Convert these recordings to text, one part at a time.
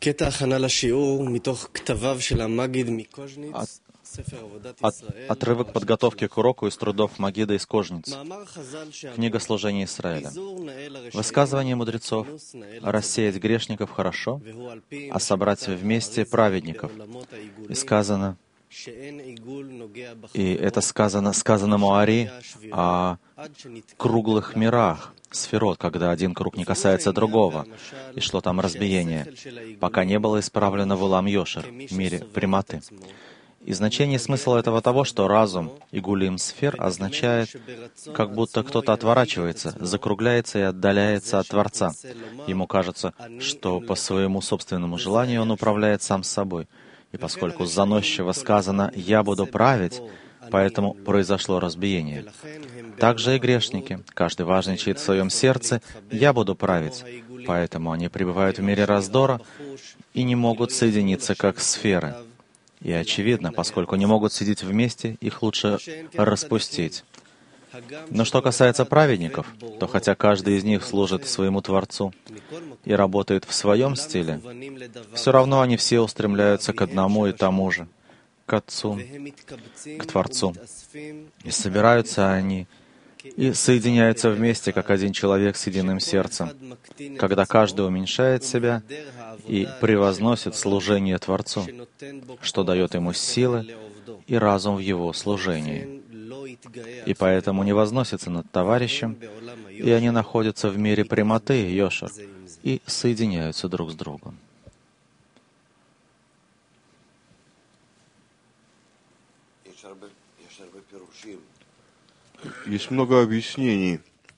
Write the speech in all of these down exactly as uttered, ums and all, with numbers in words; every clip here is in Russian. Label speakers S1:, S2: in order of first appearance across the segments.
S1: От, отрывок подготовки к уроку из трудов Магида из Кожниц. Книга служения Израиля. Высказывание мудрецов «рассеять грешников хорошо, а собрать вместе праведников». И сказано, и это сказано, сказано Муари о круглых мирах, сферот, когда один круг не касается другого, и шло там разбиение, пока не было исправлено в Улам Йошер, в мире прямоты. И значение и смысл этого того, что разум и гулим сфер означает, как будто кто-то отворачивается, закругляется и отдаляется от Творца. Ему кажется, что по своему собственному желанию он управляет сам собой. И поскольку заносчиво сказано «я буду править», поэтому произошло разбиение. Также и грешники. Каждый важничает в своем сердце «я буду править», поэтому они пребывают в мире раздора и не могут соединиться как сферы. И очевидно, поскольку не могут сидеть вместе, их лучше распустить. Но что касается праведников, то хотя каждый из них служит своему Творцу и работает в своем стиле, все равно они все устремляются к одному и тому же, к Отцу, к Творцу. И собираются они и соединяются вместе, как один человек с единым сердцем, когда каждый уменьшает себя и превозносит служение Творцу, что дает ему силы и разум в его служении. И поэтому не возносится над товарищем, и они находятся в мире прямоты, Йошер, и соединяются друг с другом.
S2: Есть много объяснений,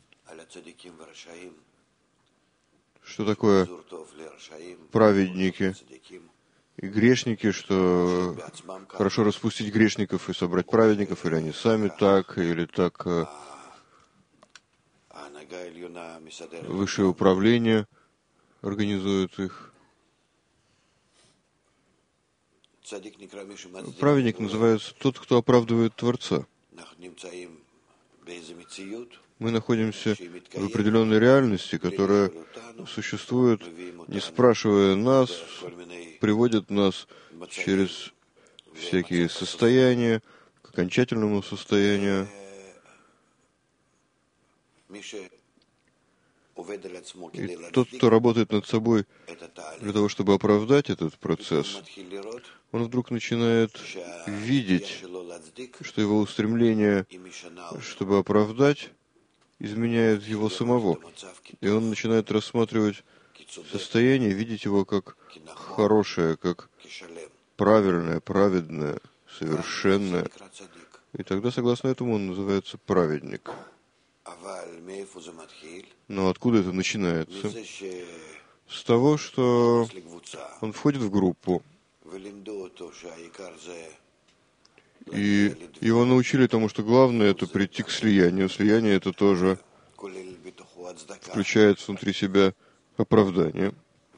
S2: что такое праведники и грешники, что хорошо распустить грешников и собрать праведников, или они сами так, или так высшее управление организует их. Праведник называется тот, кто оправдывает Творца. Мы находимся в определенной реальности, которая существует, не спрашивая нас, приводит нас через всякие состояния к окончательному состоянию. И тот, кто работает над собой для того, чтобы оправдать этот процесс, он вдруг начинает видеть, что его устремление, чтобы оправдать, изменяет его самого. И он начинает рассматривать состояние, видеть его как хорошее, как правильное, праведное, совершенное. И тогда, согласно этому, он называется праведник. Но откуда это начинается? С того, что он входит в группу, и его научили тому, что главное — это прийти к слиянию. Слияние — это тоже включает внутри себя оправдание.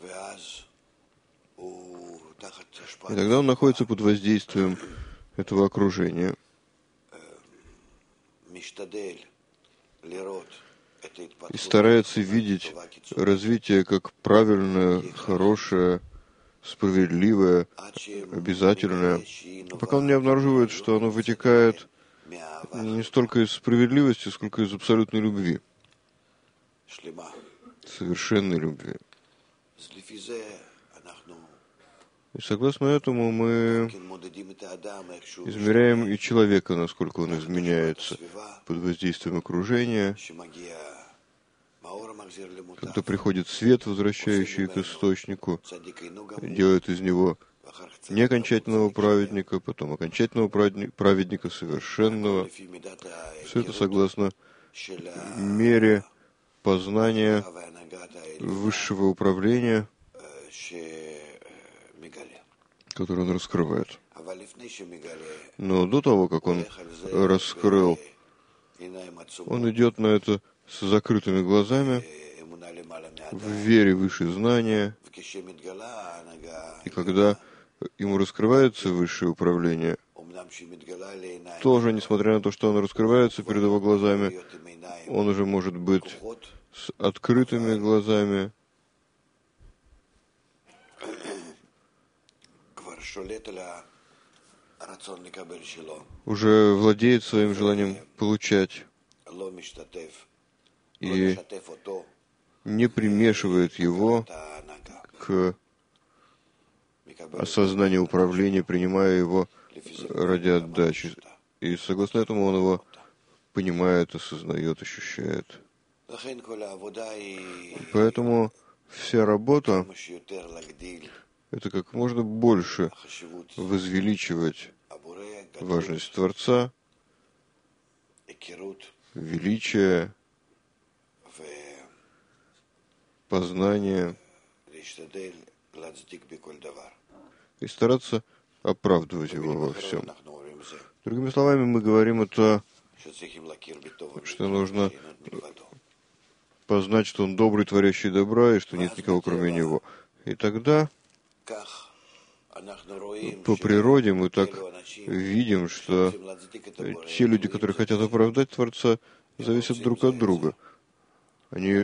S2: И тогда он находится под воздействием этого окружения. И старается видеть развитие как правильное, хорошее, справедливое, обязательное, пока он не обнаруживает, что оно вытекает не столько из справедливости, сколько из абсолютной любви, совершенной любви. И согласно этому мы измеряем и человека, насколько он изменяется под воздействием окружения, когда приходит свет, возвращающий к источнику, делает из него не окончательного праведника, потом окончательного праведника, совершенного. Все это согласно мере познания высшего управления, который он раскрывает. Но до того, как он раскрыл, он идет на это с закрытыми глазами, в вере выше знания. И когда ему раскрывается высшее управление, тоже, несмотря на то, что оно раскрывается перед его глазами, он уже может быть с открытыми глазами, уже владеет своим желанием получать и не примешивает его к осознанию управления, принимая его ради отдачи. И согласно этому он его понимает, осознает, ощущает. Поэтому вся работа — это как можно больше возвеличивать важность Творца, величие, познание, и стараться оправдывать его во всем. Другими словами, мы говорим это, что нужно познать, что он добрый, творящий добра, и что нет никого, кроме него. И тогда по природе мы так видим, что те люди, которые хотят оправдать Творца, зависят друг от друга. Они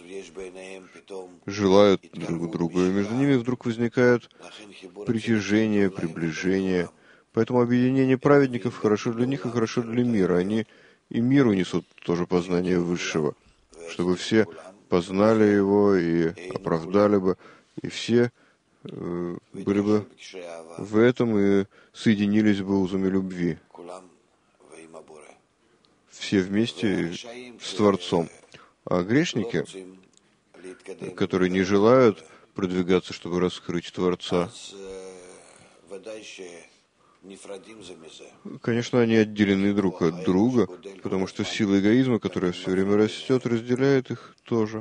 S2: желают друг друга, и между ними вдруг возникает притяжение, приближение. Поэтому объединение праведников хорошо для них и хорошо для мира. Они и миру несут тоже познание высшего, чтобы все познали его и оправдали бы, и все э, были бы в этом и соединились бы узами любви. Все вместе с Творцом. А грешники, которые не желают продвигаться, чтобы раскрыть Творца, конечно, они отделены друг от друга, потому что сила эгоизма, которая все время растет, разделяет их тоже.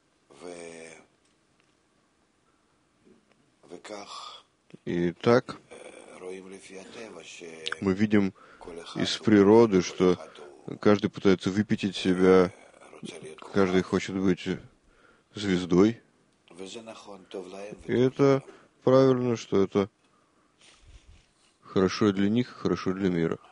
S2: И так мы видим из природы, что каждый пытается выпятить себя, каждый хочет быть звездой. И это правильно, что это хорошо для них, хорошо для мира.